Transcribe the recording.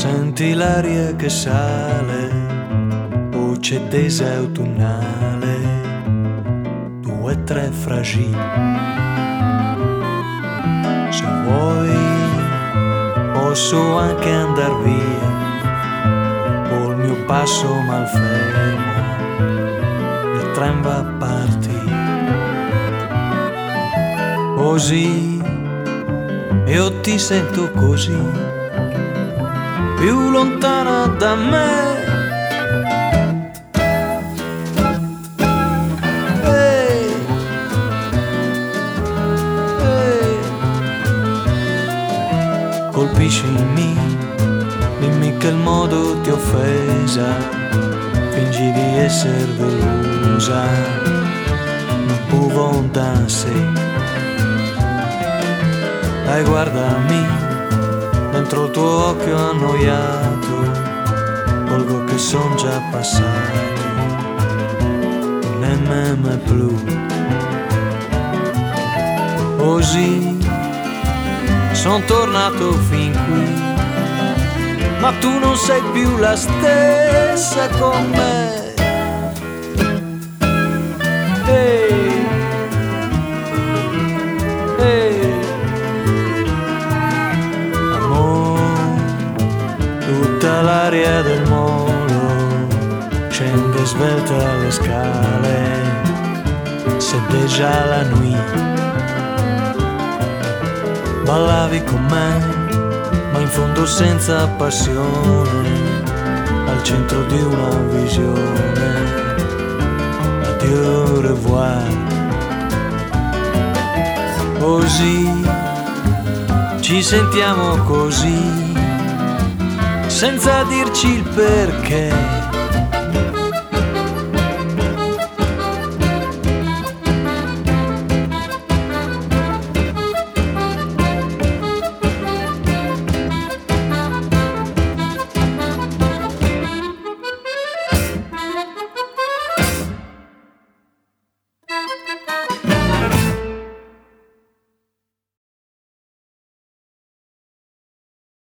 Senti l'aria che sale, voce tesa autunnale, 2, 3 fragili. Se vuoi posso anche andar via, col mio passo malfermo, il tram va a partire. Così io ti sento così, più lontana da me. Hey, hey. Colpiscimi, dimmi che il modo ti offesa, fingi di essere delusa, non pouvons danser. Dai, guardami, dentro il tuo occhio annoiato, colgo che son già passato, non è meme blu. Così son tornato fin qui, ma tu non sei più la stessa con me. Hey, hey. Tutta l'aria del molo scende svelta le scale, c'est déjà la nuit. Ballavi con me, ma in fondo senza passione, al centro di una visione. Addio, au revoir. Così ci sentiamo così, senza dirci il perché.